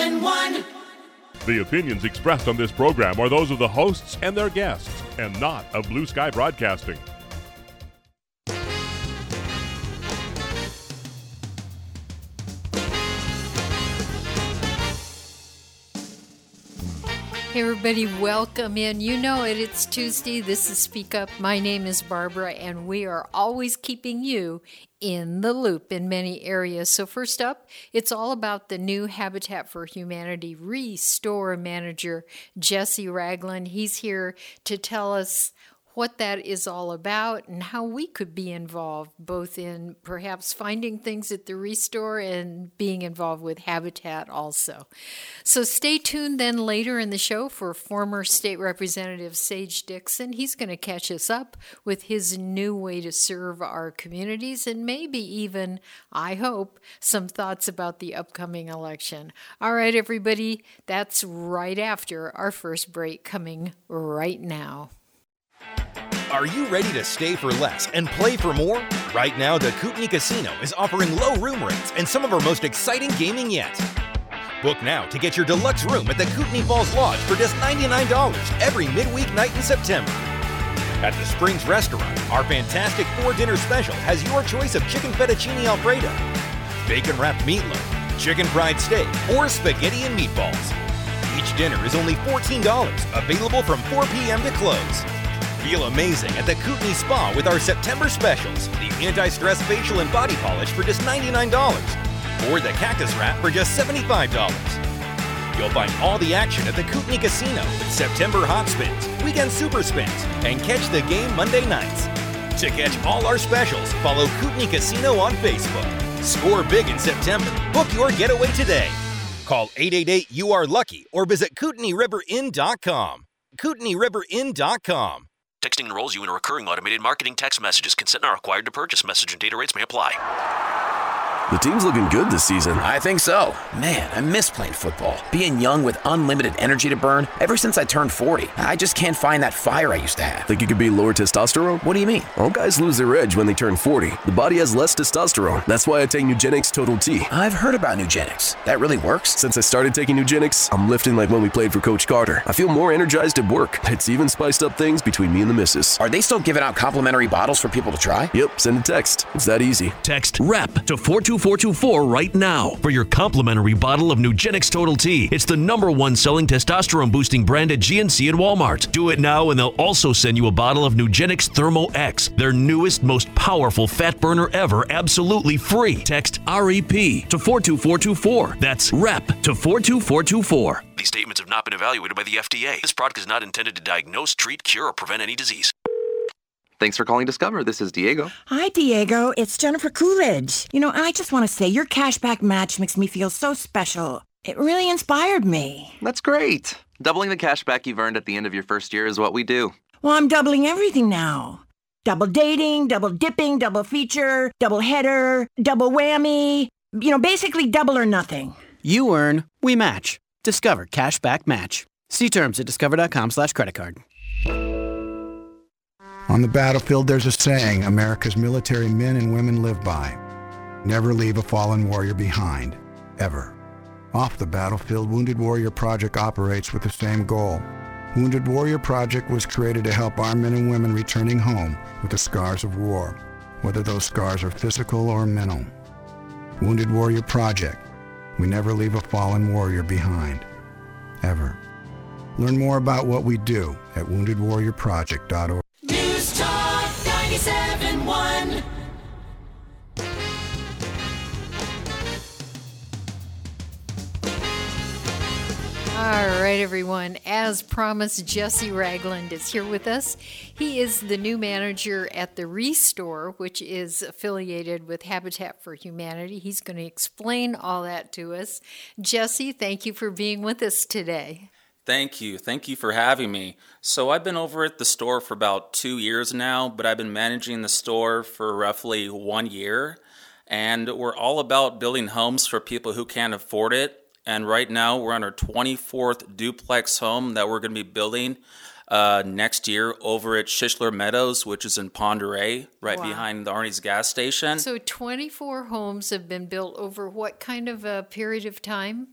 97.1. The opinions expressed on this program are those of the hosts and their guests, and not of Blue Sky Broadcasting. Hey everybody, welcome in. You know it, it's Tuesday. This is Speak Up. My name is Barbara, and we are always keeping you in the loop in many areas. So first up, it's all about the new Habitat for Humanity Restore Manager, Jesse Ragland. He's here to tell us what that is all about and how we could be involved, both in perhaps finding things at the Restore and being involved with Habitat also. So stay tuned then later in the show for former State Representative Sage Dixon. He's going to catch us up with his new way to serve our communities and maybe even, I hope, some thoughts about the upcoming election. All right, everybody, that's right after our first break coming right now. Are you ready to stay for less and play for more? Right now, the Kootenai Casino is offering low room rates and some of our most exciting gaming yet. Book now to get your deluxe room at the Kootenai Falls Lodge for just $99 every midweek night in September. At the Springs Restaurant, our fantastic 4-dinner special has your choice of chicken fettuccine alfredo, bacon-wrapped meatloaf, chicken fried steak, or spaghetti and meatballs. Each dinner is only $14, available from 4 p.m. to close. Feel amazing at the Kootenai Spa with our September specials, the anti-stress facial and body polish for just $99, or the cactus wrap for just $75. You'll find all the action at the Kootenai Casino with September hot spins, weekend super spins, and catch the game Monday nights. To catch all our specials, follow Kootenai Casino on Facebook. Score big in September. Book your getaway today. Call 888-YOU-ARE-LUCKY or visit KootenaiRiverInn.com. KootenaiRiverInn.com. Texting enrolls you in a recurring automated marketing text messages. Consent not required to purchase. Message and data rates may apply. The team's looking good this season. I think so. Man, I miss playing football. Being young with unlimited energy to burn. Ever since I turned 40, I just can't find that fire I used to have. Think it could be lower testosterone? What do you mean? All guys lose their edge when they turn 40. The body has less testosterone. That's why I take Nugenix Total T. I've heard about Nugenix. That really works? Since I started taking Nugenix, I'm lifting like when we played for Coach Carter. I feel more energized at work. It's even spiced up things between me and the missus. Are they still giving out complimentary bottles for people to try? Yep, send a text. It's that easy. Text REP to 42424 right now for your complimentary bottle of Nugenix Total T. It's the #1 selling testosterone boosting brand at GNC and Walmart. Do it now and they'll also send you a bottle of Nugenix Thermo X, their newest, most powerful fat burner ever, absolutely free. Text REP to 42424. That's REP to 42424. These statements have not been evaluated by the FDA. This product is not intended to diagnose, treat, cure, or prevent any disease. Thanks for calling Discover. This is Diego. Hi, Diego. It's Jennifer Coolidge. You know, I just want to say your cashback match makes me feel so special. It really inspired me. That's great. Doubling the cashback you've earned at the end of your first year is what we do. Well, I'm doubling everything now. Double dating, double dipping, double feature, double header, double whammy. You know, basically double or nothing. You earn, we match. Discover Cashback Match. See terms at discover.com/creditcard. On the battlefield, there's a saying America's military men and women live by. Never leave a fallen warrior behind, ever. Off the battlefield, Wounded Warrior Project operates with the same goal. Wounded Warrior Project was created to help our men and women returning home with the scars of war, whether those scars are physical or mental. Wounded Warrior Project. We never leave a fallen warrior behind, ever. Learn more about what we do at woundedwarriorproject.org. News Talk 97.1. All right, everyone. As promised, Jesse Ragland is here with us. He is the new manager at the Restore, which is affiliated with Habitat for Humanity. He's going to explain all that to us. Jesse, thank you for being with us today. Thank you. Thank you for having me. So I've been over at the store for about 2 years now, but I've been managing the store for roughly 1 year. And we're all about building homes for people who can't afford it. And right now we're on our 24th duplex home that we're going to be building next year over at Shishler Meadows, which is in Ponderay, right behind the Arnie's gas station. So 24 homes have been built over what kind of a period of time?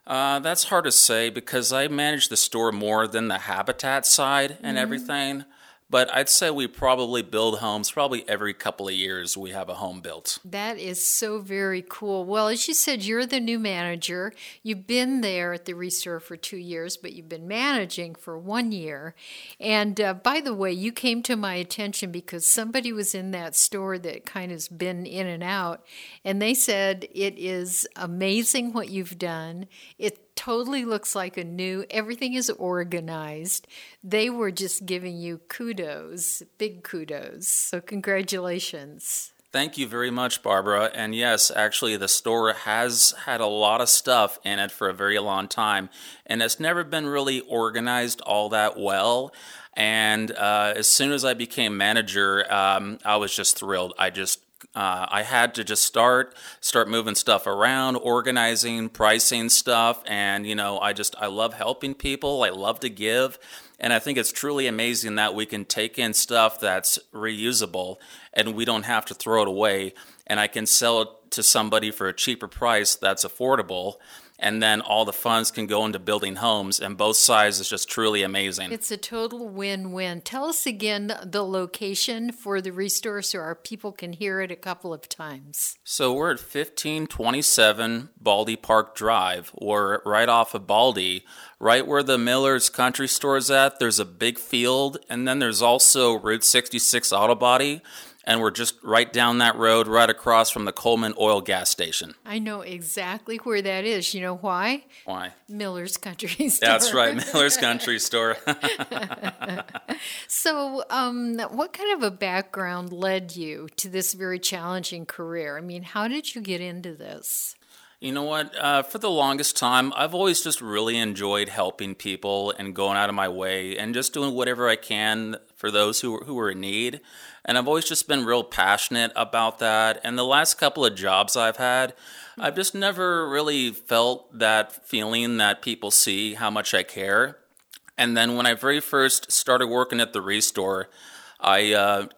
That's hard to say because I manage the store more than the habitat side and everything. But I'd say we probably build homes probably every couple of years we have a home built. That is so very cool. Well, as you said, you're the new manager. You've been there at the Restore for 2 years, but you've been managing for 1 year. And by the way, you came to my attention because somebody was in that store that kind of's been in and out, and they said it is amazing what you've done. It totally looks like a new, everything is organized. They were just giving you kudos, big kudos. So congratulations. Thank you very much, Barbara. And yes, actually, the store has had a lot of stuff in it for a very long time, and it's never been really organized all that well. And as soon as I became manager, I was just thrilled. I had to just start moving stuff around, organizing, pricing stuff, and I love helping people. I love to give, and I think it's truly amazing that we can take in stuff that's reusable and we don't have to throw it away, and I can sell it to somebody for a cheaper price that's affordable. And then all the funds can go into building homes, and both sides is just truly amazing. It's a total win-win. Tell us again the location for the Restore so our people can hear it a couple of times. So we're at 1527 Baldy Park Drive. We're right off of Baldy, right where the Miller's Country Store is at. There's a big field, and then there's also Route 66 Auto Body. And we're just right down that road, right across from the Coleman Oil gas station. I know exactly where that is. You know why? Why? Miller's Country Store. That's right, Miller's Country Store. So, what kind of a background led you to this very challenging career? I mean, how did you get into this? You know what? For the longest time, I've always just really enjoyed helping people and going out of my way and just doing whatever I can for those who are in need. And I've always just been real passionate about that. And the last couple of jobs I've had, I've just never really felt that feeling that people see how much I care. And then when I very first started working at the Restore, I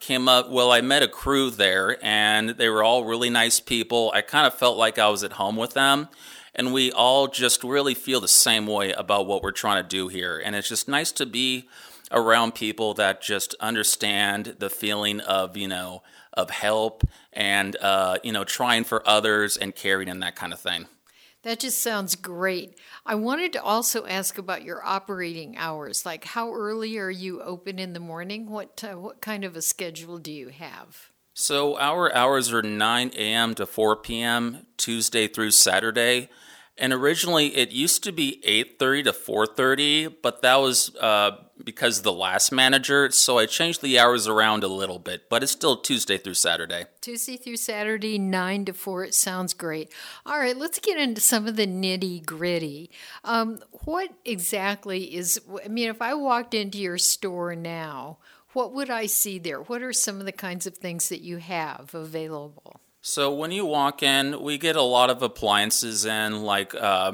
I met a crew there, and they were all really nice people. I kind of felt like I was at home with them, and we all just really feel the same way about what we're trying to do here. And it's just nice to be around people that just understand the feeling of, of help and, trying for others and caring and that kind of thing. That just sounds great. I wanted to also ask about your operating hours. Like, how early are you open in the morning? What kind of a schedule do you have? So our hours are 9 a.m. to 4 p.m., Tuesday through Saturday. And originally it used to be 8:30 to 4:30, but that was because of the last manager. So I changed the hours around a little bit, but it's still Tuesday through Saturday. Tuesday through Saturday, 9 to 4. It sounds great. All right, let's get into some of the nitty gritty. What exactly if I walked into your store now, what would I see there? What are some of the kinds of things that you have available? So when you walk in, we get a lot of appliances in, like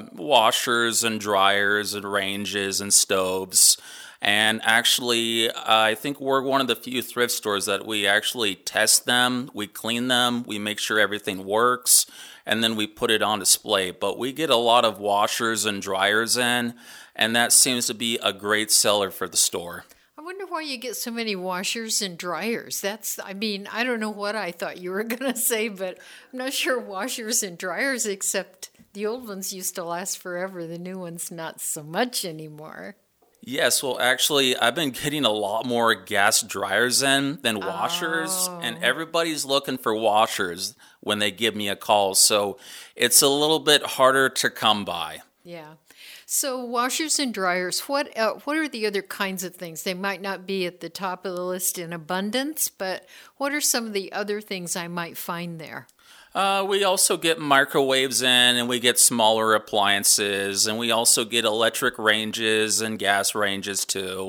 washers and dryers and ranges and stoves. And actually, I think we're one of the few thrift stores that we actually test them, we clean them, we make sure everything works, and then we put it on display. But we get a lot of washers and dryers in, and that seems to be a great seller for the store. I wonder why you get so many washers and dryers. I don't know what I thought you were going to say, but I'm not sure washers and dryers, except the old ones used to last forever. The new ones, not so much anymore. Yes, well, actually, I've been getting a lot more gas dryers in than washers, and everybody's looking for washers when they give me a call, so it's a little bit harder to come by. Yeah. So washers and dryers, what are the other kinds of things? They might not be at the top of the list in abundance, but what are some of the other things I might find there? We also get microwaves in, and we get smaller appliances, and we also get electric ranges and gas ranges too.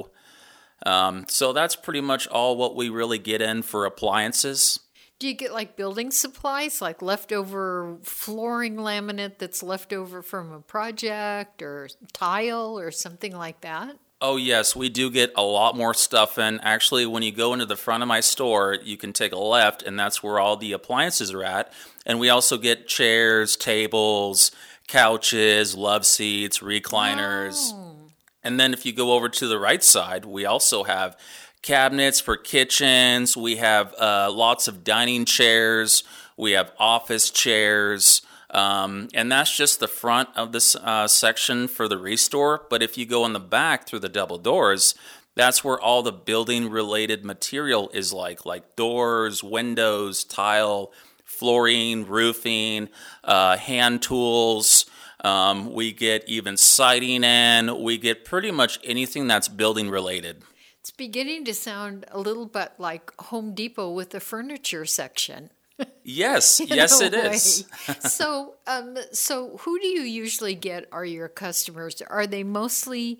So that's pretty much all what we really get in for appliances. Do you get like building supplies, like leftover flooring laminate that's left over from a project, or tile or something like that? Oh yes, we do get a lot more stuff in. Actually, when you go into the front of my store, you can take a left, and that's where all the appliances are at. And we also get chairs, tables, couches, love seats, recliners. Oh. And then if you go over to the right side, we also have cabinets for kitchens. We have lots of dining chairs. We have office chairs. And that's just the front of this section for the Restore. But if you go in the back through the double doors, that's where all the building-related material is like doors, windows, tile, flooring, roofing, hand tools. We get even siding in. We get pretty much anything that's building-related. It's beginning to sound a little bit like Home Depot with the furniture section. Yes, yes, it is. So who do you usually get are your customers? Are they mostly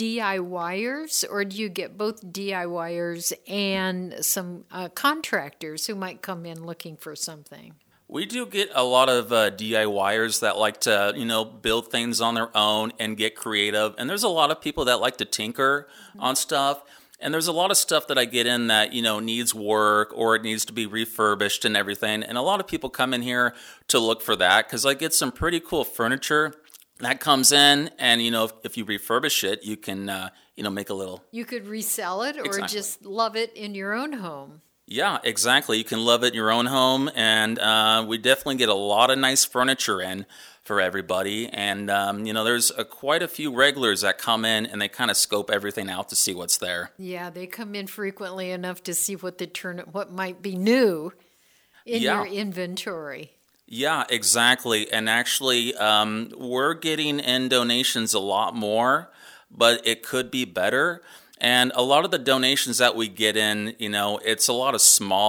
DIYers, or do you get both DIYers and some contractors who might come in looking for something? We do get a lot of DIYers that like to, build things on their own and get creative. And there's a lot of people that like to tinker on stuff. And there's a lot of stuff that I get in that, needs work or it needs to be refurbished and everything. And a lot of people come in here to look for that because I get some pretty cool furniture that comes in. And, if you refurbish it, you can, make a little. You could resell it or just love it in your own home. Yeah, exactly. You can love it in your own home. And we definitely get a lot of nice furniture in for everybody. And, there's quite a few regulars that come in and they kind of scope everything out to see what's there. Yeah, they come in frequently enough to see what might be new in your inventory. Yeah, exactly. And actually, we're getting in donations a lot more, but it could be better. And a lot of the donations that we get in, it's a lot of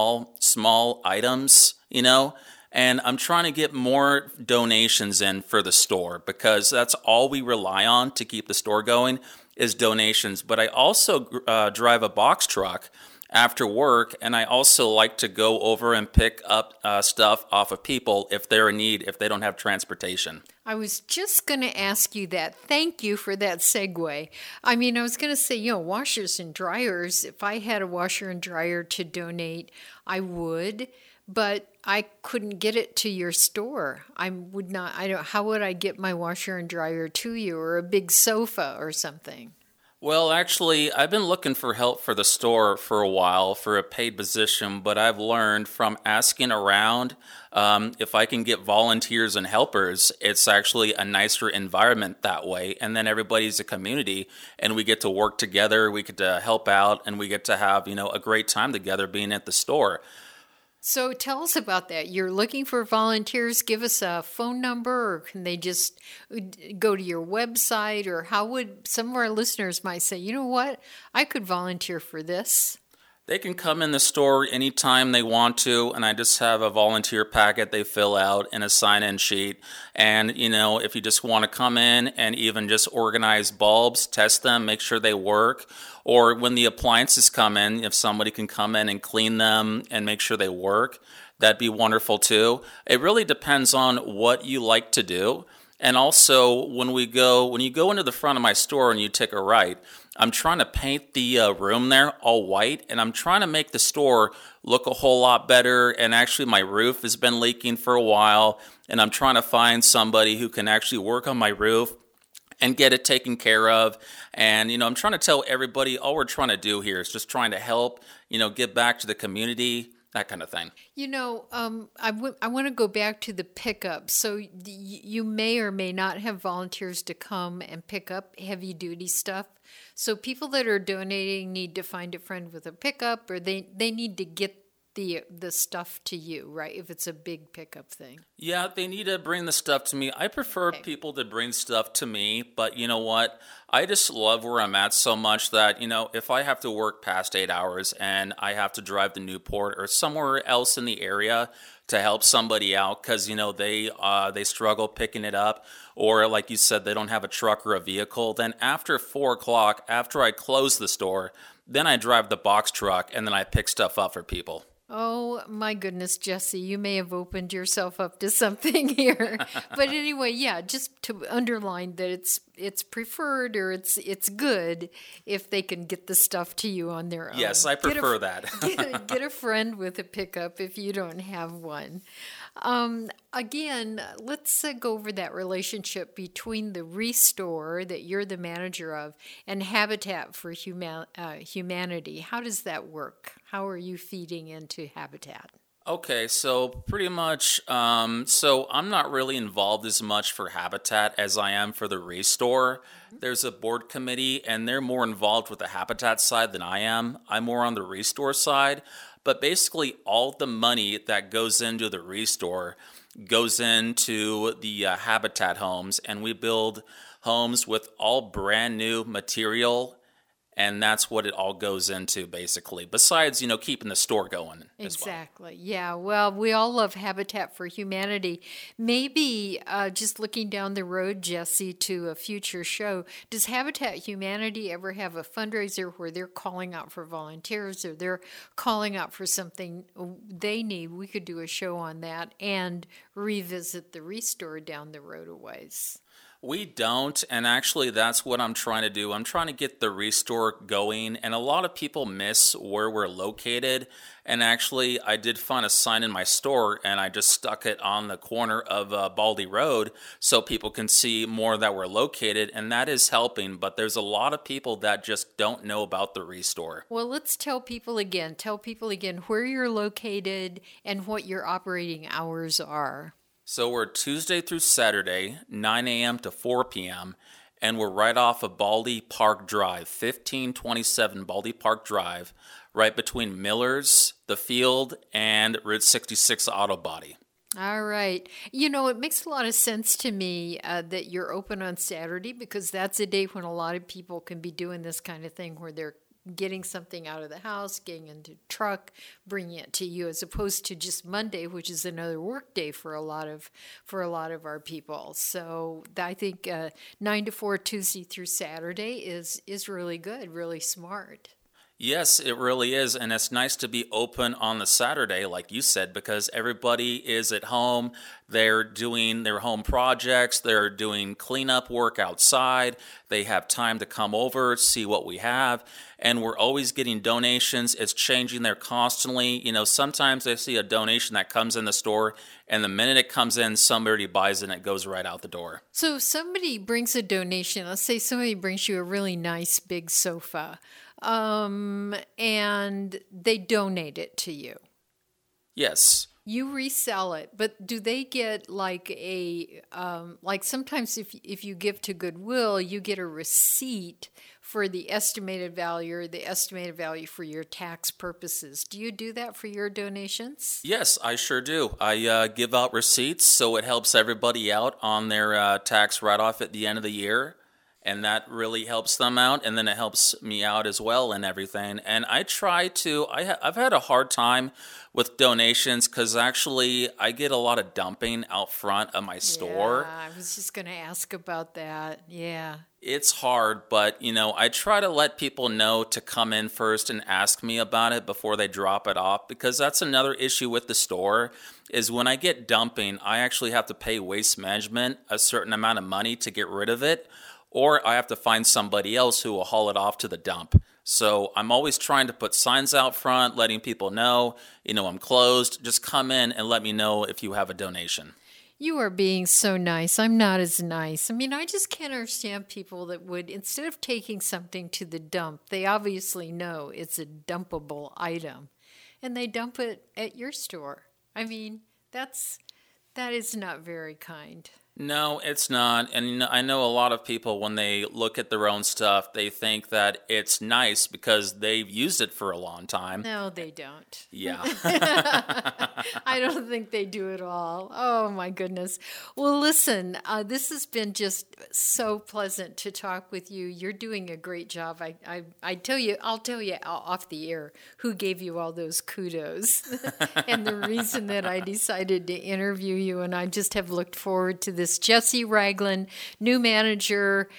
small items, And I'm trying to get more donations in for the store because that's all we rely on to keep the store going is donations. But I also drive a box truck after work, and I also like to go over and pick up stuff off of people if they're in need, if they don't have transportation. I was just going to ask you that. Thank you for that segue. I was going to say, washers and dryers. If I had a washer and dryer to donate, I would. But I couldn't get it to your store. How would I get my washer and dryer to you, or a big sofa or something? Well, actually, I've been looking for help for the store for a while for a paid position, but I've learned from asking around if I can get volunteers and helpers, it's actually a nicer environment that way. And then everybody's a community and we get to work together, we get to help out, and we get to have, a great time together being at the store. So tell us about that. You're looking for volunteers. Give us a phone number, or can they just go to your website? Or how would some of our listeners might say, you know what, I could volunteer for this? They can come in the store anytime they want to, and I just have a volunteer packet they fill out and a sign-in sheet. And, if you just want to come in and even just organize bulbs, test them, make sure they work, or when the appliances come in, if somebody can come in and clean them and make sure they work, that'd be wonderful too. It really depends on what you like to do. And also, when you go into the front of my store and you take a right, I'm trying to paint the room there all white, and I'm trying to make the store look a whole lot better. And actually, my roof has been leaking for a while, and I'm trying to find somebody who can actually work on my roof and get it taken care of. And, I'm trying to tell everybody all we're trying to do here is just trying to help, give back to the community, that kind of thing. I want to go back to the pickup. So you may or may not have volunteers to come and pick up heavy duty stuff. So people that are donating need to find a friend with a pickup, or they need to get the stuff to you, right? If it's a big pickup thing. Yeah, they need to bring the stuff to me. I prefer people to bring stuff to me, but you know what? I just love where I'm at so much that, if I have to work past 8 hours and I have to drive to Newport or somewhere else in the area to help somebody out because, they struggle picking it up, or like you said, they don't have a truck or a vehicle, then after 4 o'clock, after I close the store, then I drive the box truck and then I pick stuff up for people. Oh, my goodness, Jesse, you may have opened yourself up to something here. But anyway, yeah, just to underline that it's preferred, or it's good if they can get the stuff to you on their own. Yes, I prefer that. Get a friend with a pickup if you don't have one. Again, let's go over that relationship between the Restore that you're the manager of and Habitat for Humanity. How does that work? How are you feeding into Habitat? Okay, so pretty much, so I'm not really involved as much for Habitat as I am for the Restore. There's a board committee, and they're more involved with the Habitat side than I am. I'm more on the Restore side, but basically all the money that goes into the Restore goes into the Habitat homes, and we build homes with all brand new material. And that's what it all goes into, basically, besides, keeping the store going as well. Exactly. Yeah. Well, we all love Habitat for Humanity. Maybe just looking down the road, Jesse, to a future show, does Habitat Humanity ever have a fundraiser where they're calling out for volunteers or they're calling out for something they need? We could do a show on that and revisit the Restore down the road a ways. We don't, and actually that's what I'm trying to do. I'm trying to get the Restore going, and a lot of people miss where we're located. And actually, I did find a sign in my store, and I just stuck it on the corner of Baldy Road so people can see more that we're located, and that is helping. But there's a lot of people that just don't know about the Restore. Well, let's tell people again where you're located and what your operating hours are. So we're Tuesday through Saturday, 9 a.m. to 4 p.m., and we're right off of Baldy Park Drive, 1527 Baldy Park Drive, right between Miller's, The Field, and Route 66 Auto Body. All right. It makes a lot of sense to me that you're open on Saturday because that's a day when a lot of people can be doing this kind of thing where they're getting something out of the house, getting into the truck, bringing it to you, as opposed to just Monday, which is another work day for a lot of our people. So I think 9 to 4 Tuesday through Saturday is really good, really smart. Yes, it really is, and it's nice to be open on the Saturday, like you said, because everybody is at home. They're doing their home projects. They're doing cleanup work outside. They have time to come over, see what we have, and we're always getting donations. It's changing there constantly. Sometimes I see a donation that comes in the store, and the minute it comes in, somebody buys it, and it goes right out the door. So if somebody brings a donation, let's say somebody brings you a really nice big sofa, and they donate it to you. Yes. You resell it, but do they get like sometimes if you give to Goodwill, you get a receipt for the estimated value or the estimated value for your tax purposes. Do you do that for your donations? Yes, I sure do. I give out receipts, so it helps everybody out on their tax write-off at the end of the year. And that really helps them out, and then it helps me out as well and everything. And I try to, I've had a hard time with donations because actually I get a lot of dumping out front of my store. Yeah, I was just going to ask about that. Yeah. It's hard, but, I try to let people know to come in first and ask me about it before they drop it off, because that's another issue with the store is when I get dumping, I actually have to pay Waste Management a certain amount of money to get rid of it. Or I have to find somebody else who will haul it off to the dump. So I'm always trying to put signs out front, letting people know, I'm closed. Just come in and let me know if you have a donation. You are being so nice. I'm not as nice. I just can't understand people that would, instead of taking something to the dump, they obviously know it's a dumpable item, and they dump it at your store. That is not very kind. No, it's not. And I know a lot of people, when they look at their own stuff, they think that it's nice because they've used it for a long time. No, they don't. Yeah. I don't think they do at all. Oh, my goodness. Well, listen, this has been just so pleasant to talk with you. You're doing a great job. I'll tell you off the air who gave you all those kudos and the reason that I decided to interview you. And I just have looked forward to this. Jesse Ragland, new manager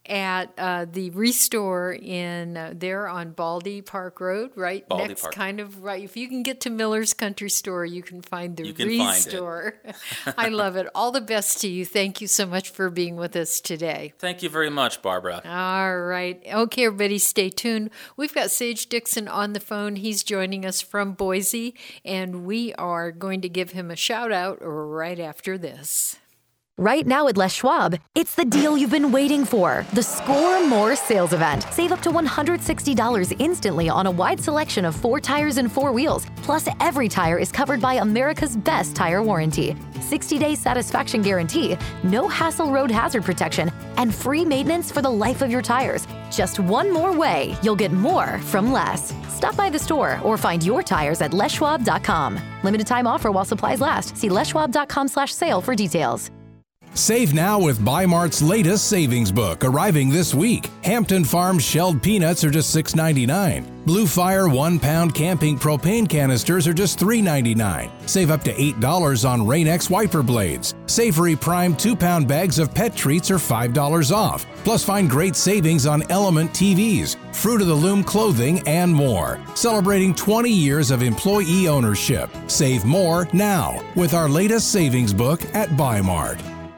at the Restore in there on Baldy Park Road, right? Baldy Next Park. kind of right. If you can get to Miller's Country Store, you can find the You can Restore. find I love it. All the best to you. Thank you so much for being with us today. Thank you very much, Barbara. All right. Okay, everybody, stay tuned. We've got Sage Dixon on the phone. He's joining us from Boise, and we are going to give him a shout out right after this. Right now at Les Schwab, it's the deal you've been waiting for. The Score More sales event. Save up to $160 instantly on a wide selection of 4 tires and 4 wheels. Plus, every tire is covered by America's best tire warranty. 60-day satisfaction guarantee, no hassle road hazard protection, and free maintenance for the life of your tires. Just one more way you'll get more from less. Stop by the store or find your tires at leschwab.com. Limited time offer while supplies last. See leschwab.com/sale for details. Save now with Bi-Mart's latest savings book, arriving this week. Hampton Farms shelled peanuts are just $6.99. Blue Fire 1-pound camping propane canisters are just $3.99. Save up to $8 on Rain-X wiper blades. Savory Prime 2-pound bags of pet treats are $5 off. Plus find great savings on Element TVs, Fruit of the Loom clothing, and more. Celebrating 20 years of employee ownership. Save more now with our latest savings book at Bi-Mart.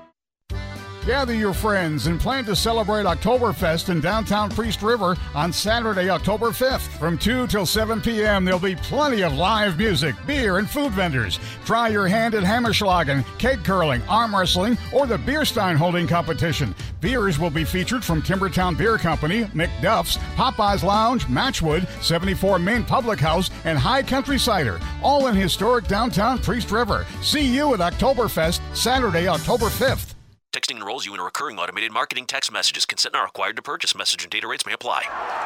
Gather your friends and plan to celebrate Oktoberfest in downtown Priest River on Saturday, October 5th. From 2 till 7 p.m., there'll be plenty of live music, beer, and food vendors. Try your hand at Hammerschlagen, keg curling, arm wrestling, or the beer stein holding competition. Beers will be featured from Timbertown Beer Company, McDuff's, Popeye's Lounge, Matchwood, 74 Main Public House, and High Country Cider, all in historic downtown Priest River. See you at Oktoberfest, Saturday, October 5th. Texting enrolls you in a recurring automated marketing text messages. Consent not required to purchase. Message and data rates may apply.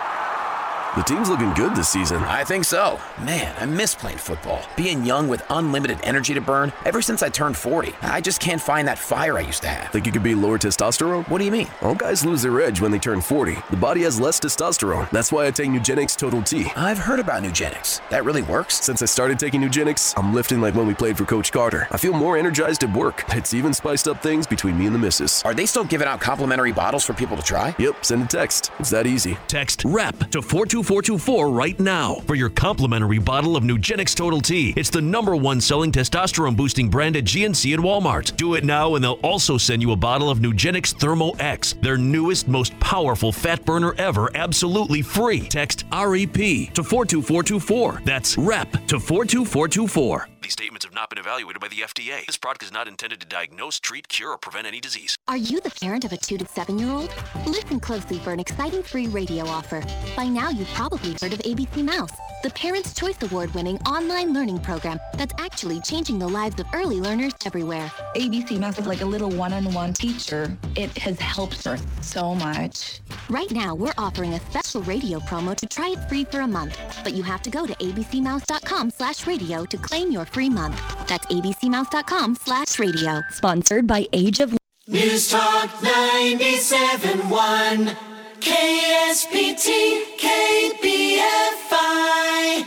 The team's looking good this season. I think so. Man, I miss playing football. Being young with unlimited energy to burn, ever since I turned 40. I just can't find that fire I used to have. Think you could be lower testosterone? What do you mean? All guys lose their edge when they turn 40. The body has less testosterone. That's why I take Nugenix Total T. I've heard about Nugenix. That really works? Since I started taking Nugenix, I'm lifting like when we played for Coach Carter. I feel more energized at work. It's even spiced up things between me and the missus. Are they still giving out complimentary bottles for people to try? Yep, send a text. It's that easy. Text REP to 42424 right now for your complimentary bottle of Nugenix Total T. It's the #1 selling testosterone boosting brand at GNC and Walmart. Do it now and they'll also send you a bottle of Nugenix Thermo X, their newest, most powerful fat burner ever, absolutely free. Text REP to 42424. That's REP to 42424. These statements have not been evaluated by the FDA. This product is not intended to diagnose, treat, cure, or prevent any disease. Are you the parent of a 2 to 7-year-old? Listen closely for an exciting free radio offer. By now, you've probably heard of ABC Mouse, the Parents' Choice Award-winning online learning program that's actually changing the lives of early learners everywhere. ABC Mouse is like a little one-on-one teacher. It has helped her so much. Right now, we're offering a special radio promo to try it free for a month, but you have to go to abcmouse.com/radio to claim your free month. That's abcmouse.com/radio. Sponsored by Age of News Talk 97.1 KSPT KPFI.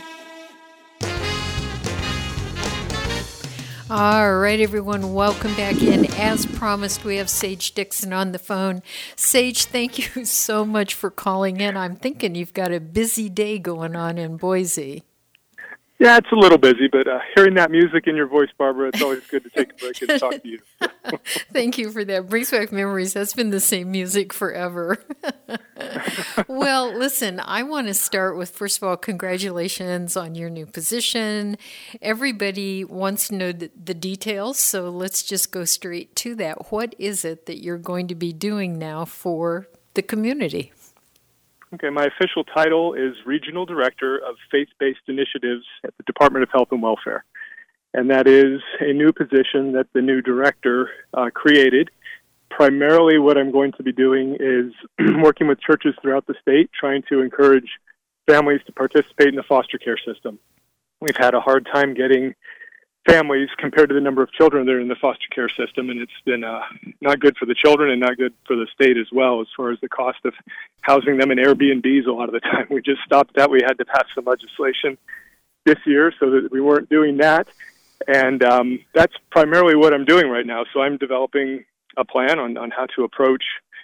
All right, everyone, welcome back in. As promised, we have Sage Dixon on the phone. Sage, thank you so much for calling in. I'm thinking you've got a busy day going on in Boise. Yeah, it's a little busy, but hearing that music in your voice, Barbara, it's always good to take a break and talk to you. Thank you for that. Brings back memories. That's been the same music forever. Well, listen, I want to start with, first of all, congratulations on your new position. Everybody wants to know the details, so let's just go straight to that. What is it that you're going to be doing now for the community? Okay, my official title is Regional Director of Faith-Based Initiatives at the Department of Health and Welfare. And that is a new position that the new director created. Primarily what I'm going to be doing is working with churches throughout the state, trying to encourage families to participate in the foster care system. We've had a hard time getting families compared to the number of children that are in the foster care system, and it's been not good for the children and not good for the state as well as far as the cost of housing them in Airbnbs a lot of the time. We just stopped that. We had to pass some legislation this year so that we weren't doing that, and that's primarily what I'm doing right now. So I'm developing a plan on how to approach the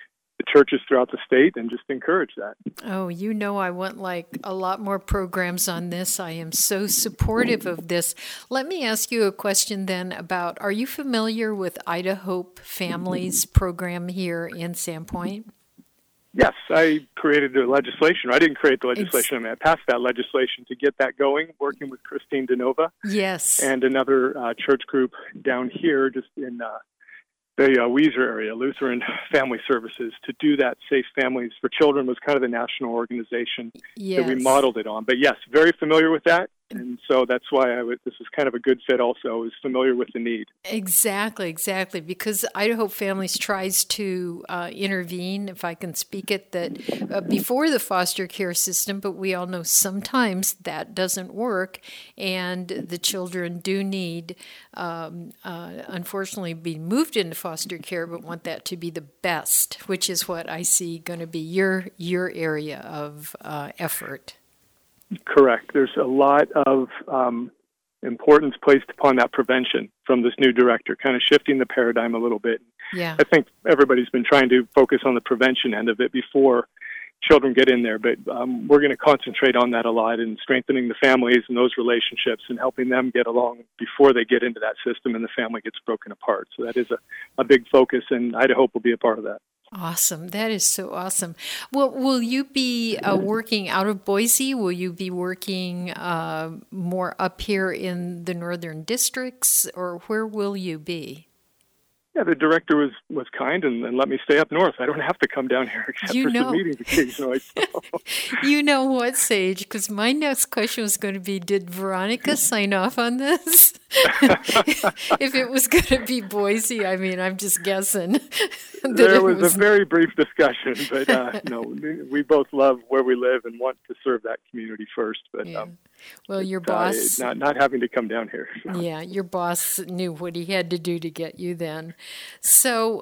churches throughout the state and just encourage that. Oh, I want a lot more programs on this. I am so supportive of this. Let me ask you a question then about, are you familiar with Idaho Families program here in Sandpoint? Yes, I created the legislation. I didn't create the legislation. I passed that legislation to get that going, working with Christine DeNova. Yes. And another church group down here just in the Weiser area, Lutheran Family Services, to do that. Safe Families for Children was kind of the national organization that we modeled it on. But yes, very familiar with that. And so that's why this is kind of a good fit also, is familiar with the need. Exactly, because Idaho Families tries to intervene, if I can speak it, that before the foster care system, but we all know sometimes that doesn't work, and the children do need, unfortunately, be moved into foster care, but want that to be the best, which is what I see going to be your area of effort. Correct. There's a lot of importance placed upon that prevention from this new director, kind of shifting the paradigm a little bit. Yeah. I think everybody's been trying to focus on the prevention end of it before children get in there, but we're going to concentrate on that a lot and strengthening the families and those relationships and helping them get along before they get into that system and the family gets broken apart. So that is a big focus, and Idaho will be a part of that. Awesome. That is so awesome. Well, will you be working out of Boise? Will you be working more up here in the northern districts, or where will you be? Yeah, the director was kind and let me stay up north. I don't have to come down here except for some meetings occasionally. So. You know what, Sage? Because my next question was going to be, did Veronica sign off on this? If it was going to be Boise, I mean, I'm just guessing. There was a very brief discussion, but no, we both love where we live and want to serve that community first. But well, your boss not having to come down here. So. Yeah, your boss knew what he had to do to get you then. So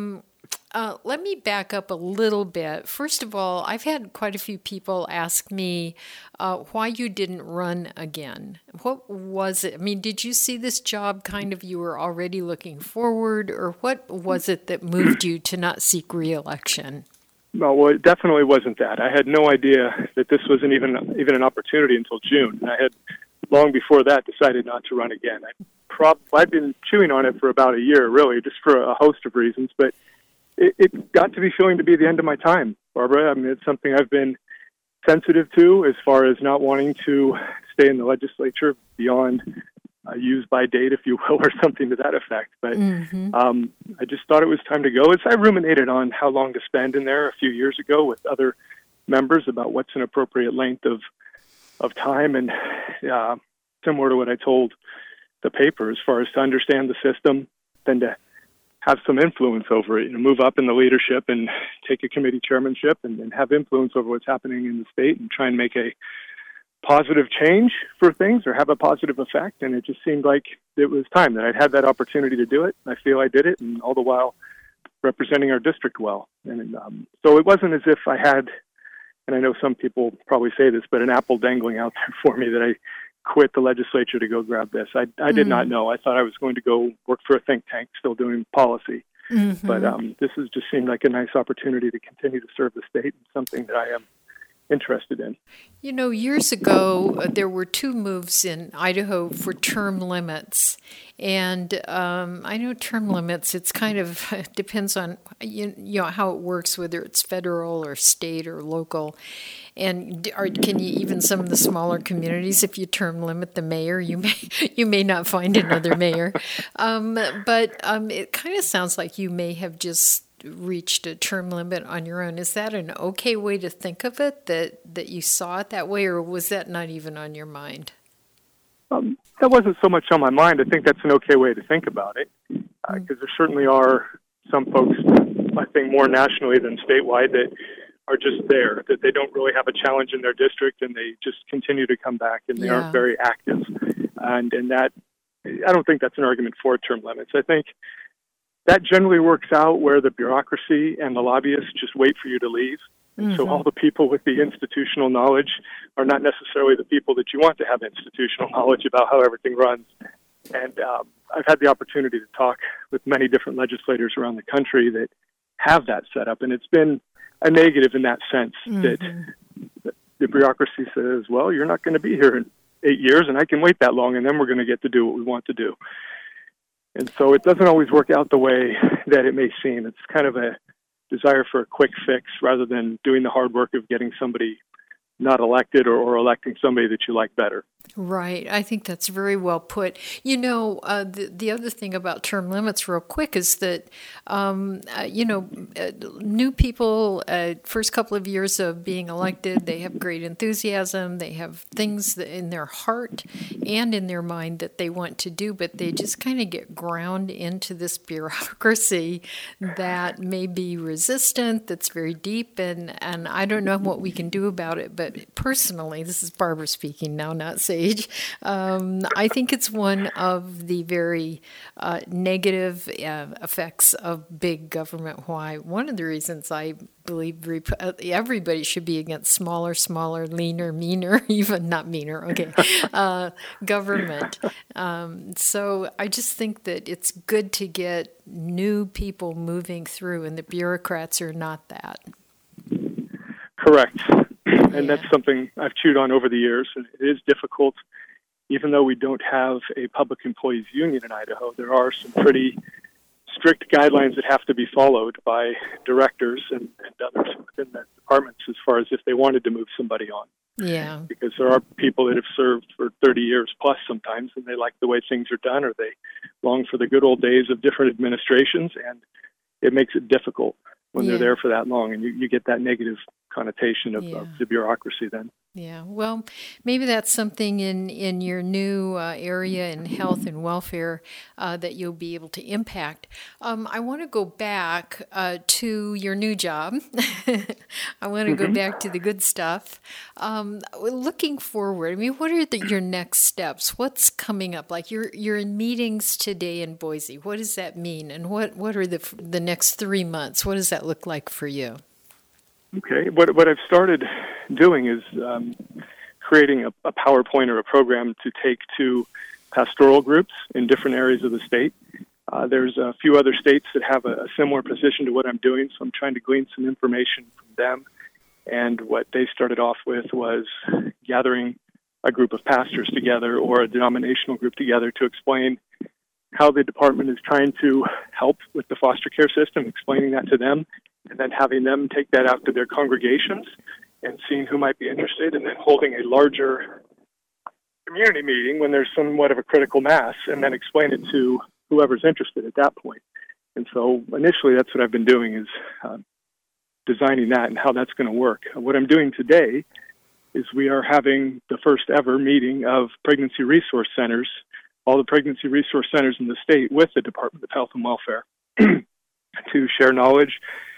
let me back up a little bit. First of all, I've had quite a few people ask me why you didn't run again. What was it? I mean, did you see this job kind of you were already looking forward, or what was it that moved you to not seek re-election? No, well, it definitely wasn't that. I had no idea that this wasn't even an opportunity until June. And I had, long before that, decided not to run again. I'd been chewing on it for about a year, really, just for a host of reasons. But it got to be feeling to be the end of my time, Barbara. I mean, it's something I've been sensitive to as far as not wanting to stay in the legislature beyond use by date, if you will, or something to that effect. But I just thought it was time to go. As I ruminated on how long to spend in there a few years ago with other members about what's an appropriate length of time, and similar to what I told the paper, as far as to understand the system, then to have some influence over it, move up in the leadership and take a committee chairmanship and have influence over what's happening in the state and try and make a positive change for things or have a positive effect. And it just seemed like it was time that I'd had that opportunity to do it. I feel I did it, and all the while representing our district well. And so it wasn't as if I had, and I know some people probably say this, but an apple dangling out there for me that I quit the legislature to go grab this. I did not know. I thought I was going to go work for a think tank, still doing policy. But this has just seemed like a nice opportunity to continue to serve the state and something that I am interested in. You know, years ago, there were two moves in Idaho for term limits. And I know term limits, it's kind of, it depends on, you know, how it works, whether it's federal or state or local. And can you, even some of the smaller communities, if you term limit the mayor, you may not find another mayor. But it kind of sounds like you may have just reached a term limit on your own. Is that an okay way to think of it, that you saw it that way, or was that not even on your mind? That wasn't so much on my mind. I think that's an okay way to think about it, because there certainly are some folks, I think more nationally than statewide, that are just there, that they don't really have a challenge in their district and they just continue to come back and they aren't very active. And that, I don't think that's an argument for term limits. I think that generally works out where the bureaucracy and the lobbyists just wait for you to leave. And so all the people with the institutional knowledge are not necessarily the people that you want to have institutional knowledge about how everything runs. And I've had the opportunity to talk with many different legislators around the country that have that set up. And it's been a negative in that sense that the bureaucracy says, well, you're not going to be here in 8 years, and I can wait that long, and then we're going to get to do what we want to do. And so it doesn't always work out the way that it may seem. It's kind of a desire for a quick fix rather than doing the hard work of getting somebody not elected or electing somebody that you like better. Right. I think that's very well put. You know, the other thing about term limits real quick is that, new people, first couple of years of being elected, they have great enthusiasm. They have things in their heart and in their mind that they want to do, but they just kind of get ground into this bureaucracy that may be resistant, that's very deep, and I don't know what we can do about it, but personally, this is Barbara speaking now, not Sage. I think it's one of the very negative effects of big government. Why? One of the reasons I believe everybody should be against smaller, leaner, meaner, even not meaner, government. So I just think that it's good to get new people moving through, and the bureaucrats are not that. Correct. And that's something I've chewed on over the years. And it is difficult, even though we don't have a public employees union in Idaho. There are some pretty strict guidelines that have to be followed by directors and others within the departments as far as if they wanted to move somebody on. Yeah. Because there are people that have served for 30 years plus sometimes, and they like the way things are done, or they long for the good old days of different administrations, and it makes it difficult when they're there for that long, and you get that negative connotation of the bureaucracy then. Yeah, well, maybe that's something in your new area in health and welfare that you'll be able to impact. I want to go back to your new job. I want to go back to the good stuff. Looking forward, I mean, what are your next steps? What's coming up? Like you're in meetings today in Boise. What does that mean? And what are the next 3 months? What does that look like for you? Okay, what I've started doing is creating a PowerPoint or a program to take to pastoral groups in different areas of the state. There's a few other states that have a similar position to what I'm doing, so I'm trying to glean some information from them. And what they started off with was gathering a group of pastors together or a denominational group together to explain how the department is trying to help with the foster care system, explaining that to them, and then having them take that out to their congregations and seeing who might be interested, and then holding a larger community meeting when there's somewhat of a critical mass, and then explain it to whoever's interested at that point. And so initially that's what I've been doing is designing that and how that's going to work. What I'm doing today is we are having the first ever meeting of pregnancy resource centers, all the pregnancy resource centers in the state, with the Department of Health and Welfare to share knowledge,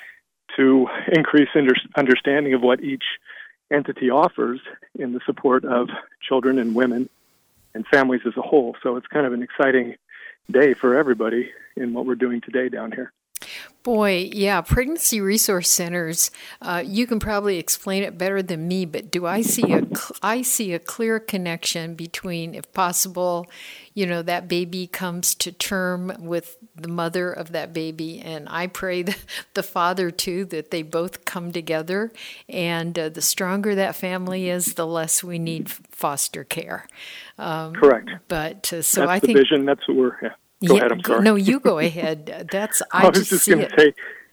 to increase understanding of what each entity offers in the support of children and women and families as a whole. So it's kind of an exciting day for everybody in what we're doing today down here. Boy, yeah, pregnancy resource centers, you can probably explain it better than me, but do I see a clear connection between, if possible, that baby comes to term with the mother of that baby, and I pray the father too, that they both come together, and the stronger that family is, the less we need foster care. Correct. But so that's I think the vision. That's what we're. Yeah. Go ahead, I'm sorry. No, you go ahead. I was just going to say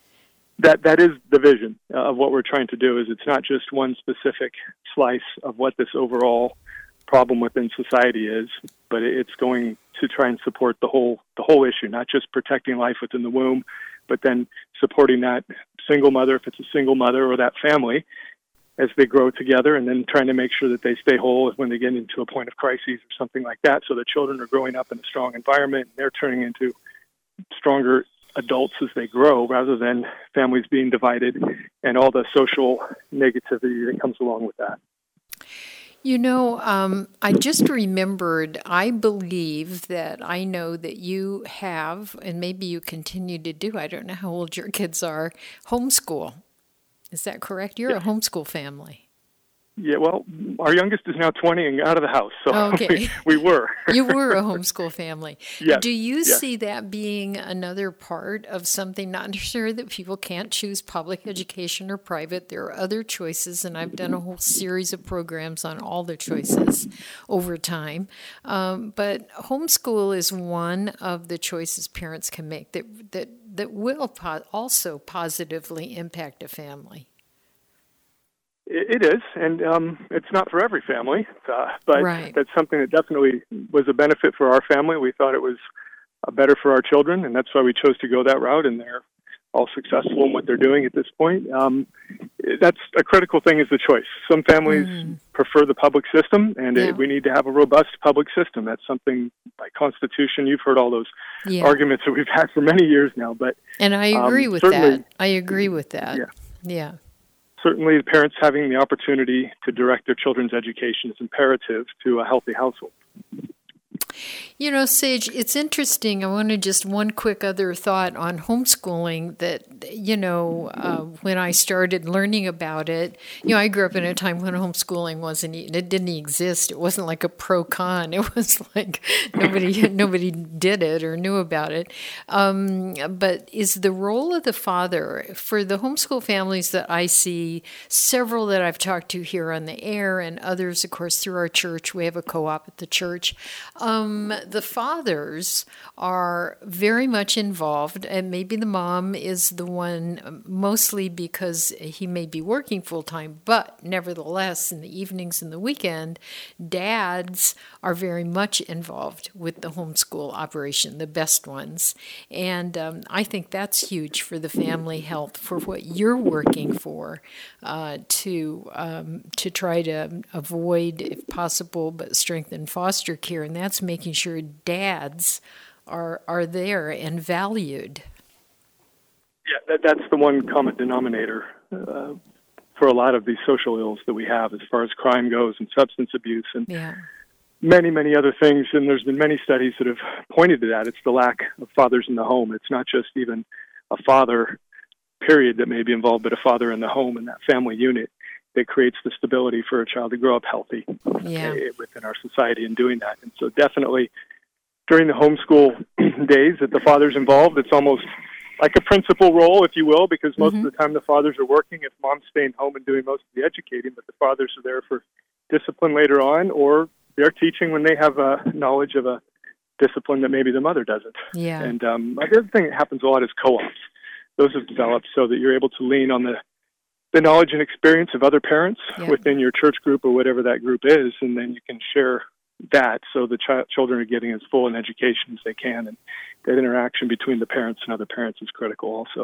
that is the vision of what we're trying to do. Is it's not just one specific slice of what this overall problem within society is, but it's going to try and support the whole issue, not just protecting life within the womb, but then supporting that single mother, if it's a single mother, or that family as they grow together, and then trying to make sure that they stay whole when they get into a point of crisis or something like that, so the children are growing up in a strong environment, and they're turning into stronger adults as they grow, rather than families being divided and all the social negativity that comes along with that. I just remembered, I believe that I know that you have, and maybe you continue to do, I don't know how old your kids are, homeschool. Is that correct? You're a homeschool family. Yeah, well, our youngest is now 20 and out of the house, so okay. we were. You were a homeschool family. Yes. Do you yes. see that being another part of something, not necessarily that people can't choose public education or private? There are other choices, and I've done a whole series of programs on all the choices over time. But homeschool is one of the choices parents can make that will also positively impact a family. It is, and it's not for every family, but right. That's something that definitely was a benefit for our family. We thought it was better for our children, and that's why we chose to go that route, and they're all successful in what they're doing at this point. That's a critical thing is the choice. Some families prefer the public system, and we need to have a robust public system. That's something by Constitution. You've heard all those arguments that we've had for many years now. And I agree with that. I agree with that. Yeah. Certainly, the parents having the opportunity to direct their children's education is imperative to a healthy household. You know, Sage, it's interesting. I want to just one quick other thought on homeschooling that, when I started learning about it, I grew up in a time when homeschooling it didn't exist. It wasn't like a pro-con. It was like nobody did it or knew about it. But is the role of the father for the homeschool families that I see, several that I've talked to here on the air and others, of course, through our church. We have a co-op at the church. The fathers are very much involved, and maybe the mom is the one mostly because he may be working full-time, but nevertheless, in the evenings and the weekend, dads are very much involved with the homeschool operation, the best ones. And I think that's huge for the family health, for what you're working for, to try to avoid, if possible, but strengthen foster care, and that's making sure dads are there and valued. Yeah, that's the one common denominator for a lot of these social ills that we have as far as crime goes and substance abuse and many, many other things. And there's been many studies that have pointed to that. It's the lack of fathers in the home. It's not just even a father, period, that may be involved, but a father in the home and that family unit that creates the stability for a child to grow up healthy within our society in doing that. And so definitely during the homeschool days that the father's involved, it's almost like a principal role, if you will, because most of the time the fathers are working if mom's staying home and doing most of the educating, but the fathers are there for discipline later on, or they're teaching when they have knowledge of a discipline that maybe the mother doesn't. Yeah. And the other thing that happens a lot is co-ops. Those have developed so that you're able to lean on the knowledge and experience of other parents within your church group or whatever that group is, and then you can share that so the children are getting as full an education as they can, and that interaction between the parents and other parents is critical also.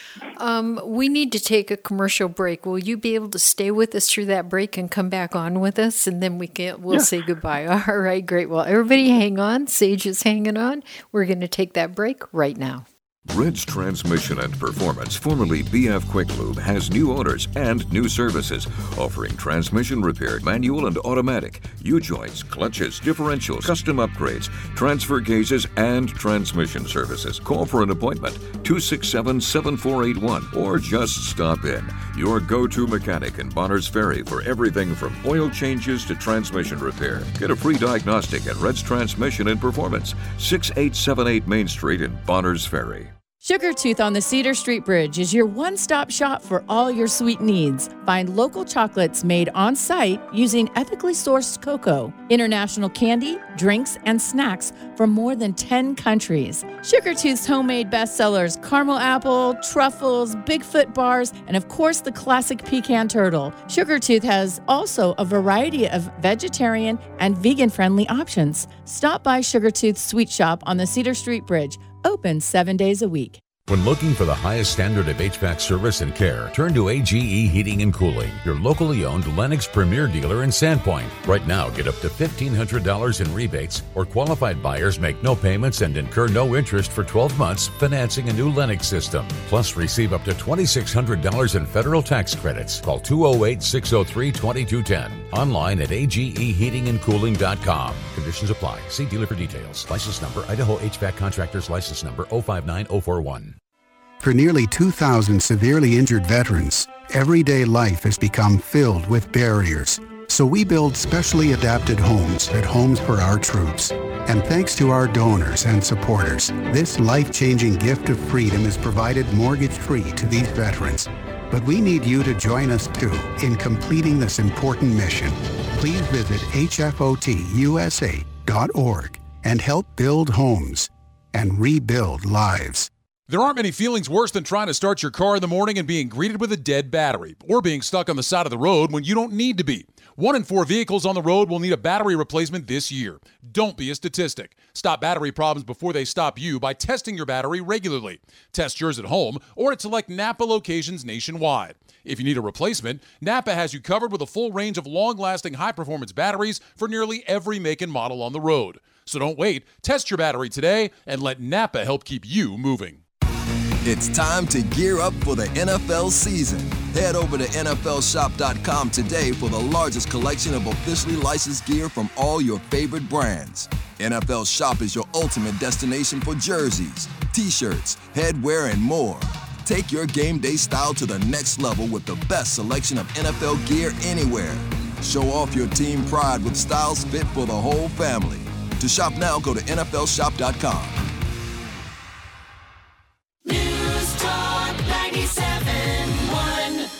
We need to take a commercial break. Will you be able to stay with us through that break and come back on with us, and then we'll say goodbye? All right, great. Well, everybody hang on. Sage is hanging on. We're going to take that break right now. Ridge Transmission and Performance, formerly BF Quick Lube, has new owners and new services, offering transmission repair, manual and automatic, U-joints, clutches, differentials, custom upgrades, transfer cases, and transmission services. Call for an appointment, 267-7481, or just stop in. Your go-to mechanic in Bonners Ferry for everything from oil changes to transmission repair. Get a free diagnostic at Ridge Transmission and Performance, 6878 Main Street in Bonners Ferry. Sugar Tooth on the Cedar Street Bridge is your one-stop shop for all your sweet needs. Find local chocolates made on-site using ethically sourced cocoa, international candy, drinks, and snacks from more than 10 countries. Sugar Tooth's homemade bestsellers, caramel apple, truffles, Bigfoot bars, and of course the classic pecan turtle. Sugar Tooth has also a variety of vegetarian and vegan-friendly options. Stop by Sugar Tooth's sweet shop on the Cedar Street Bridge. Open 7 days a week. When looking for the highest standard of HVAC service and care, turn to AGE Heating and Cooling, your locally owned Lennox Premier dealer in Sandpoint. Right now, get up to $1,500 in rebates, or qualified buyers make no payments and incur no interest for 12 months financing a new Lennox system. Plus, receive up to $2,600 in federal tax credits. Call 208-603-2210. Online at ageheatingandcooling.com. Conditions apply. See dealer for details. License number, Idaho HVAC Contractors License number 059041. For nearly 2,000 severely injured veterans, everyday life has become filled with barriers. So we build specially adapted homes at Homes for Our Troops. And thanks to our donors and supporters, this life-changing gift of freedom is provided mortgage-free to these veterans. But we need you to join us too in completing this important mission. Please visit hfotusa.org and help build homes and rebuild lives. There aren't many feelings worse than trying to start your car in the morning and being greeted with a dead battery, or being stuck on the side of the road when you don't need to be. 1 in 4 vehicles on the road will need a battery replacement this year. Don't be a statistic. Stop battery problems before they stop you by testing your battery regularly. Test yours at home or at select Napa locations nationwide. If you need a replacement, Napa has you covered with a full range of long-lasting high-performance batteries for nearly every make and model on the road. So don't wait. Test your battery today and let Napa help keep you moving. It's time to gear up for the NFL season. Head over to NFLshop.com today for the largest collection of officially licensed gear from all your favorite brands. NFL Shop is your ultimate destination for jerseys, t-shirts, headwear, and more. Take your game day style to the next level with the best selection of NFL gear anywhere. Show off your team pride with styles fit for the whole family. To shop now, go to NFLshop.com. News Talk 97.1.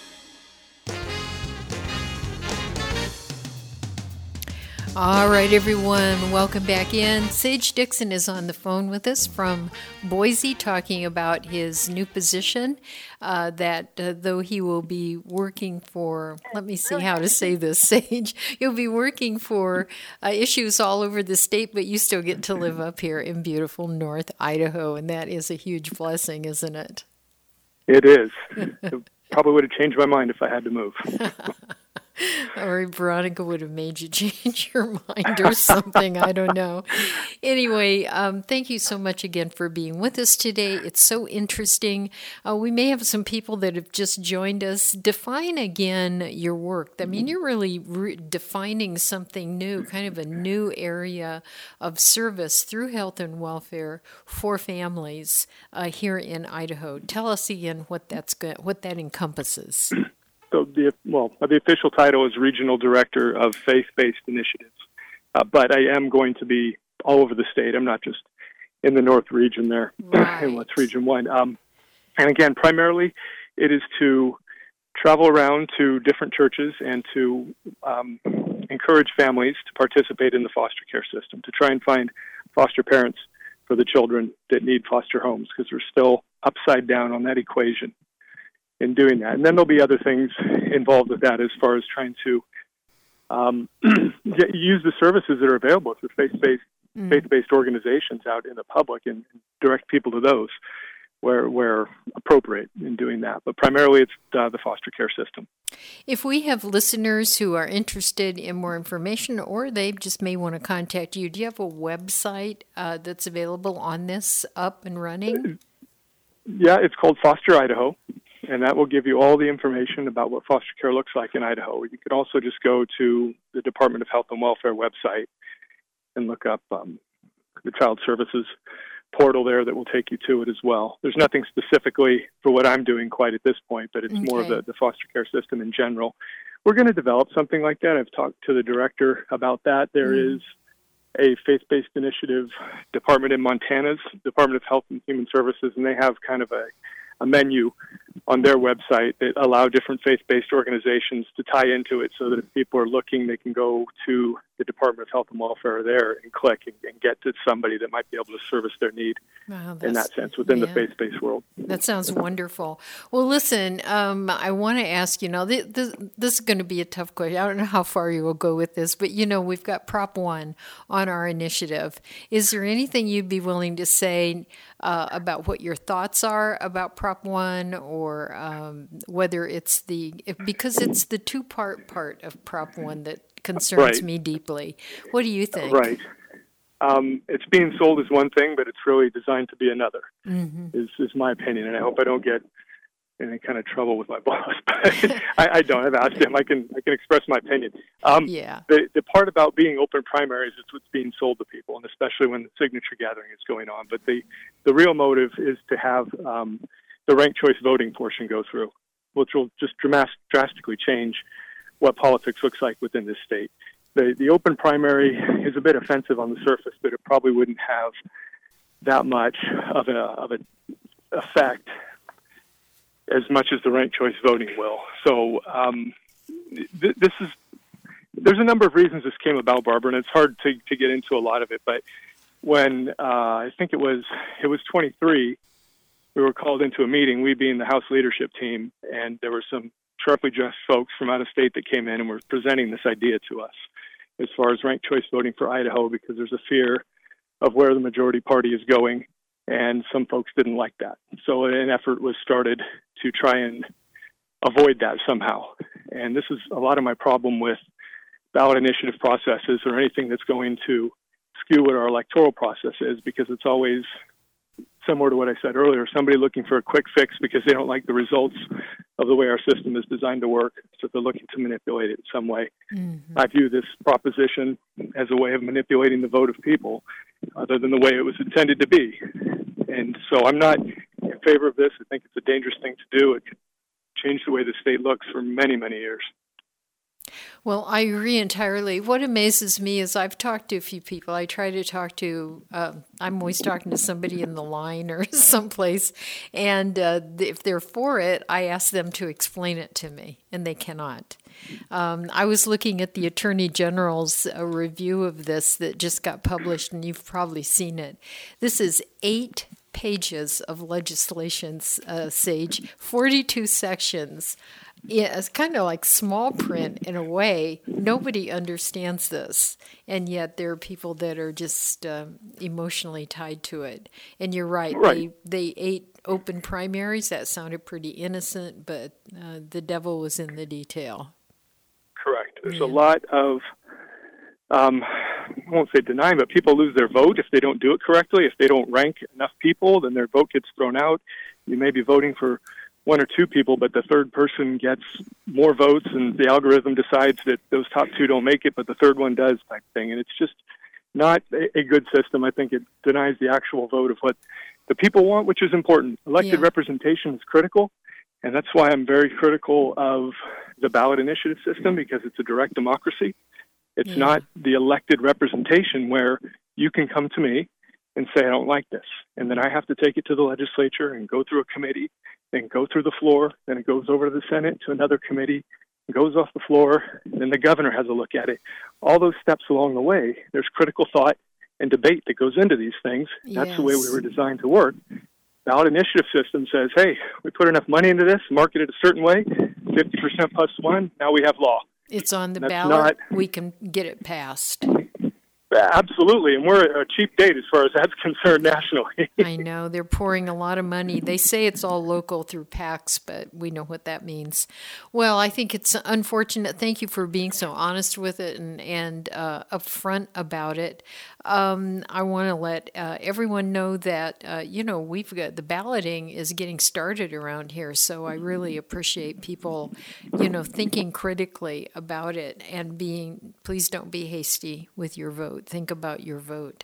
All right, everyone, welcome back in. Sage Dixon is on the phone with us from Boise talking about his new position though he will be working for, let me see how to say this, Sage. You'll be working for issues all over the state, but you still get to live up here in beautiful North Idaho, and that is a huge blessing, isn't it? It is. It probably would have changed my mind if I had to move. Or Veronica would have made you change your mind or something. I don't know. Anyway, thank you so much again for being with us today. It's so interesting. We may have some people that have just joined us. Define again your work. I mean, you're really defining something new, kind of a new area of service through health and welfare for families here in Idaho. Tell us again what that encompasses. So the official title is Regional Director of Faith-Based Initiatives, but I am going to be all over the state. I'm not just in the North region there, in what's Region 1. And again, primarily it is to travel around to different churches and to encourage families to participate in the foster care system, to try and find foster parents for the children that need foster homes, because we're still upside down on that equation in doing that. And then there'll be other things involved with that as far as trying to use the services that are available through faith-based organizations out in the public and direct people to those where appropriate in doing that. But primarily it's the foster care system. If we have listeners who are interested in more information, or they just may want to contact you, do you have a website that's available on this, up and running? Yeah, it's called Foster Idaho. And that will give you all the information about what foster care looks like in Idaho. You can also just go to the Department of Health and Welfare website and look up the Child Services portal there that will take you to it as well. There's nothing specifically for what I'm doing quite at this point, but it's more of the foster care system in general. We're going to develop something like that. I've talked to the director about that. There is a faith-based initiative department in Montana's Department of Health and Human Services, and they have kind of a menu on their website that allow different faith-based organizations to tie into it, so that if people are looking, they can go to the Department of Health and Welfare there and click and get to somebody that might be able to service their need in that sense within the faith-based world. That sounds wonderful. Well, listen, I want to ask, this is going to be a tough question. I don't know how far you will go with this, but, we've got Prop 1 on our initiative. Is there anything you'd be willing to say about what your thoughts are about Prop 1, or whether it's because it's the two-part part of Prop 1 that concerns me deeply. What do you think? Right. It's being sold as one thing, but it's really designed to be another, is my opinion. And I hope I don't get in any kind of trouble with my boss. But I don't. I've asked him. I can express my opinion. The part about being open primaries is what's being sold to people, and especially when the signature gathering is going on. But the real motive is to have the ranked choice voting portion go through, which will just drastically change what politics looks like within this state. The open primary is a bit offensive on the surface, but it probably wouldn't have that much of an effect as much as the ranked choice voting will. So there's a number of reasons this came about, Barbara, and it's hard to get into a lot of it. But when I think it was 23, we were called into a meeting, we being the House leadership team, and there were some sharply dressed folks from out of state that came in and were presenting this idea to us as far as ranked choice voting for Idaho, because there's a fear of where the majority party is going, and some folks didn't like that. So an effort was started to try and avoid that somehow. And this is a lot of my problem with ballot initiative processes or anything that's going to skew what our electoral process is, because it's always similar to what I said earlier, somebody looking for a quick fix because they don't like the results of the way our system is designed to work, so they're looking to manipulate it in some way. Mm-hmm. I view this proposition as a way of manipulating the vote of people, other than the way it was intended to be. And so I'm not in favor of this. I think it's a dangerous thing to do. It could change the way the state looks for many, many years. Well, I agree entirely. What amazes me is I've talked to a few people. I try to talk to, I'm always talking to somebody in the line or someplace, and if they're for it, I ask them to explain it to me, and they cannot. I was looking at the Attorney General's review of this that just got published, and you've probably seen it. This is 8 pages of legislation, Sage, 42 sections. Yeah, it's kind of like small print in a way. Nobody understands this, and yet there are people that are just emotionally tied to it. And you're right. They 8 open primaries. That sounded pretty innocent, but the devil was in the detail. Correct. There's a lot of, I won't say denying, but people lose their vote if they don't do it correctly. If they don't rank enough people, then their vote gets thrown out. You may be voting for 1 or 2 people, but the third person gets more votes, and the algorithm decides that those top 2 don't make it, but the third one does, type thing. And it's just not a good system. I think it denies the actual vote of what the people want, which is important. Elected representation is critical, and that's why I'm very critical of the ballot initiative system, because it's a direct democracy. It's not the elected representation where you can come to me and say, I don't like this. And then I have to take it to the legislature and go through a committee, then go through the floor, then it goes over to the Senate to another committee, goes off the floor, and then the governor has a look at it. All those steps along the way, there's critical thought and debate that goes into these things. That's the way we were designed to work. Ballot initiative system says, hey, we put enough money into this, market it a certain way, 50% plus 1, now we have law. It's on the ballot. We can get it passed. Absolutely, and we're a cheap date as far as that's concerned nationally. I know. They're pouring a lot of money. They say it's all local through PACs, but we know what that means. Well, I think it's unfortunate. Thank you for being so honest with it and upfront about it. I want to let everyone know that, we've got the balloting is getting started around here, so I really appreciate people, thinking critically about it and please don't be hasty with your vote. Think about your vote.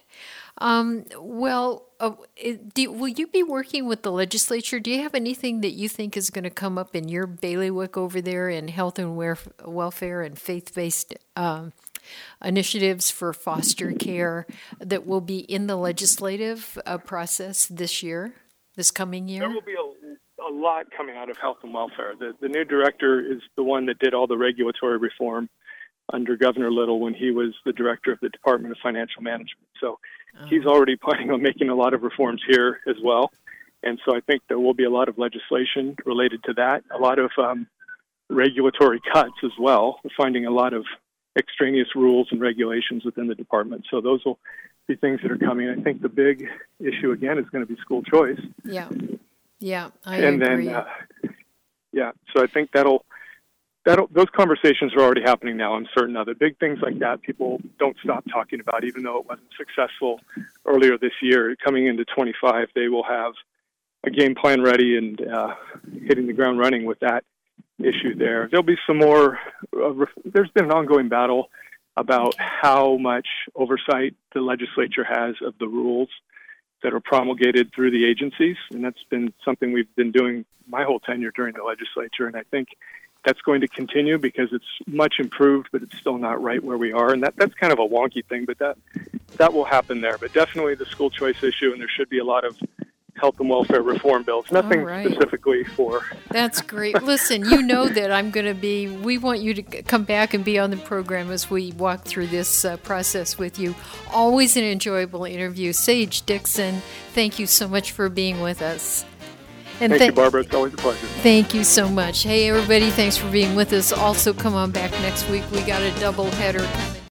Will you be working with the legislature? Do you have anything that you think is going to come up in your bailiwick over there in health and welfare and faith-based initiatives for foster care that will be in the legislative process this coming year? There will be a lot coming out of health and welfare. The new director is the one that did all the regulatory reform under Governor Little when he was the director of the Department of Financial Management. So he's already planning on making a lot of reforms here as well. And so I think there will be a lot of legislation related to that, a lot of regulatory cuts as well. We're finding a lot of extraneous rules and regulations within the department. So those will be things that are coming. I think the big issue, again, is going to be school choice. Yeah, I agree. So I think those conversations are already happening now. I'm certain of it. Big things like that, people don't stop talking about, even though it wasn't successful earlier this year. Coming into 25, they will have game plan ready and hitting the ground running with that issue there. There'll be some more. There's been an ongoing battle about how much oversight the legislature has of the rules that are promulgated through the agencies, and that's been something we've been doing my whole tenure during the legislature, and I think that's going to continue because it's much improved, but it's still not right where we are, and that's kind of a wonky thing, but that will happen there. But definitely the school choice issue, and there should be a lot of health and welfare reform bills. Nothing specifically for... That's great. Listen, you know that we want you to come back and be on the program as we walk through this process with you. Always an enjoyable interview. Sage Dixon, thank you so much for being with us. And thank you, Barbara. It's always a pleasure. Thank you so much. Hey, everybody, thanks for being with us. Also, come on back next week. We got a double header